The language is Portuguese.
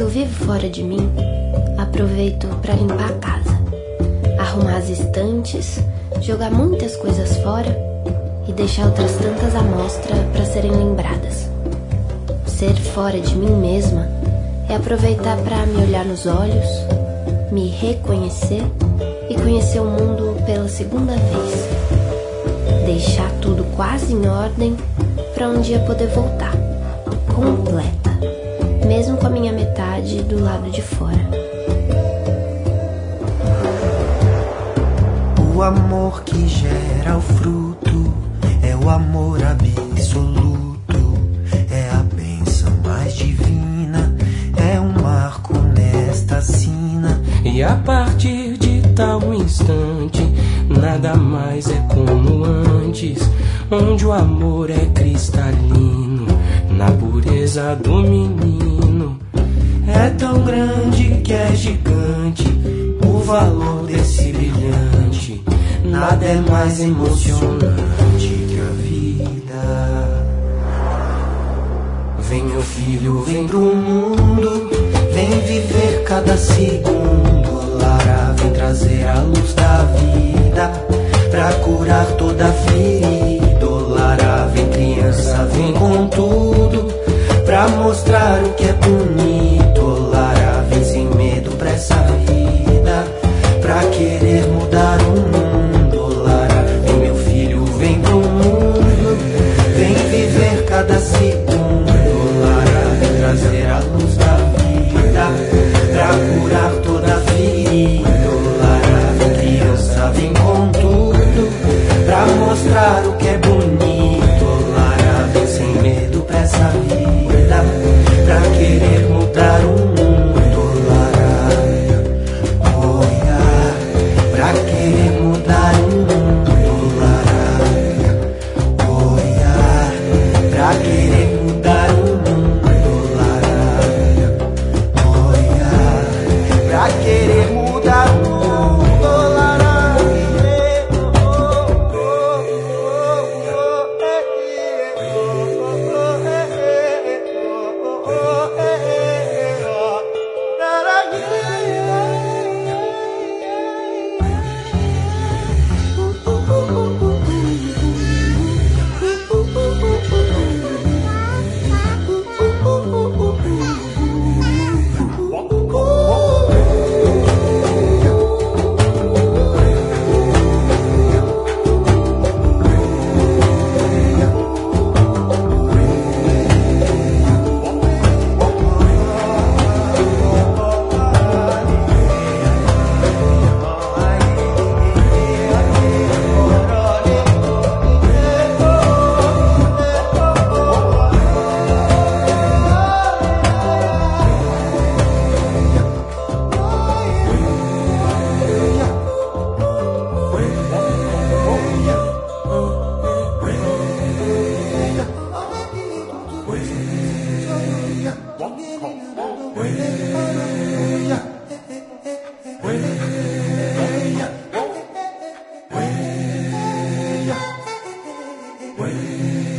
eu vivo fora de mim, aproveito para limpar a casa, arrumar as estantes, jogar muitas coisas fora e deixar outras tantas à mostra para serem lembradas. Ser fora de mim mesma é aproveitar para me olhar nos olhos, me reconhecer e conhecer o mundo pela segunda vez. Deixar tudo quase em ordem para um dia poder voltar, completa, mesmo com a minha metade do lado de fora. O amor que gera o fruto é o amor absoluto, é a bênção mais divina, é um marco nesta sina. E a partir de tal instante, nada mais é como antes, onde o amor é cristalino, na pureza do menino. É tão grande que é gigante o valor desse brilhante. Nada é mais emocionante que a vida. Vem, meu filho, vem pro mundo, vem viver cada segundo. Lara, vem trazer a luz da vida pra curar toda ferida. Lara, vem criança, vem com tudo pra mostrar o que é bonito. Lara, vem sem medo pra essa vida, pra querer mudar o mundo. Lara, vem, meu filho, vem pro mundo, vem viver cada segundo. Lara, vem trazer a luz da vida pra curar toda ferida. Lara, vem criança, vem com tudo pra mostrar o que é bonito. Lara, vem sem medo pra essa vida, pra querer mudar o mundo. Lara, olha, pra querer mudar o mundo. Lara, olha, pra querer mudar o mundo. Lara, olha, pra querer mudar o mundo. Way